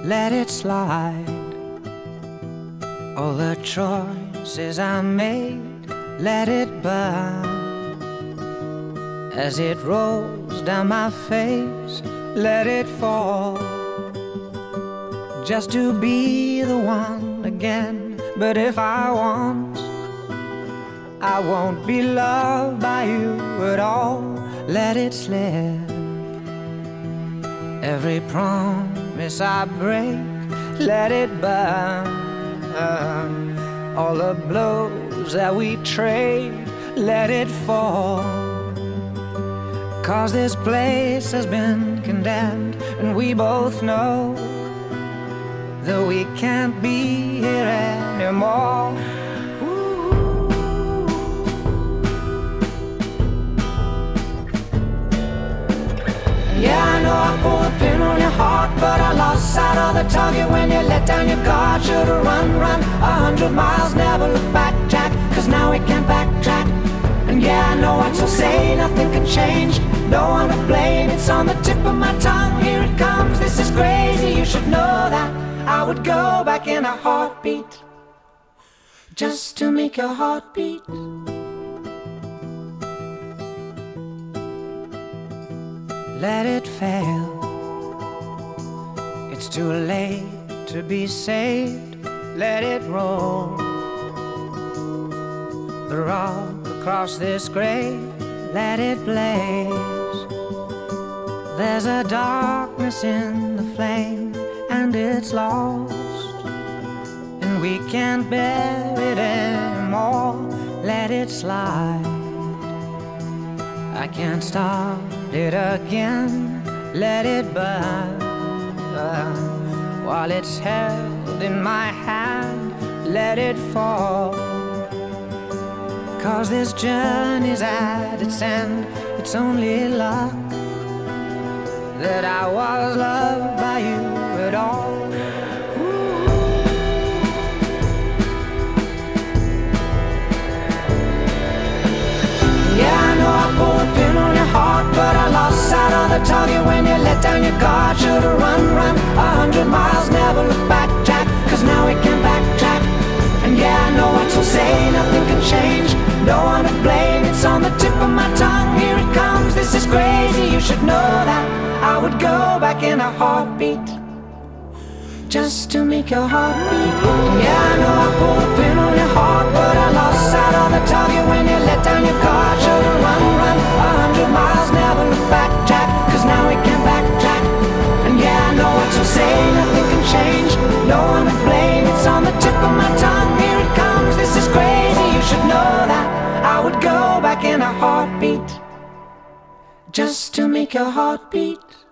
let it slide. All the choices I made, let it burn. As it rolls down my face, let it fall. Just to be the one again. But if I want, I won't be loved by you at all. Let it slip. Every promise I break, let it burn. All the blows that we trade, let it fall. 'Cause this place has been condemned, and we both know that we can't be here anymore. Yeah, I know I pulled a pin on your heart, but I lost sight of the target when you let down your guard. Should've run 100 miles, never look back, Jack, 'cause now we can't backtrack. And yeah, I know what you'll say, nothing can change, no one to blame. It's on the tip of my tongue, here it comes. This is crazy, you should know that I would go back in a heartbeat, just to make your heart beat. Let it fail. It's too late to be saved. Let it roll. The rock across this grave, let it blaze. There's a darkness in the flame, and it's lost, and we can't bear it anymore. Let it slide. I can't start it again. Let it burn. While it's held in my hand, let it fall. 'Cause this journey's at its end. It's only luck that I was loved by you at all. Yeah, I know I pulled a pin on your heart, but I lost sight of the target when you let down your guard. Should've run 100 miles, never look back, Jack, 'cause now we can't backtrack. And yeah, I know what you'll say, nothing can change, no one to blame. It's on the tip of my tongue, here it comes. This is crazy, you should know that I would go back in a heartbeat, just to make your heart beat. Yeah, I know I pulled a pin on your heart, but I lost sight of the target when you let down your guard. Should've run 100 miles, never look back, Jack, 'cause now we can't backtrack. And yeah, I know what you'll say, nothing can change, no one to blame. It's on the tip of my tongue, here it comes. This is crazy, you should know that I would go back in a heartbeat, just to make your heart beat.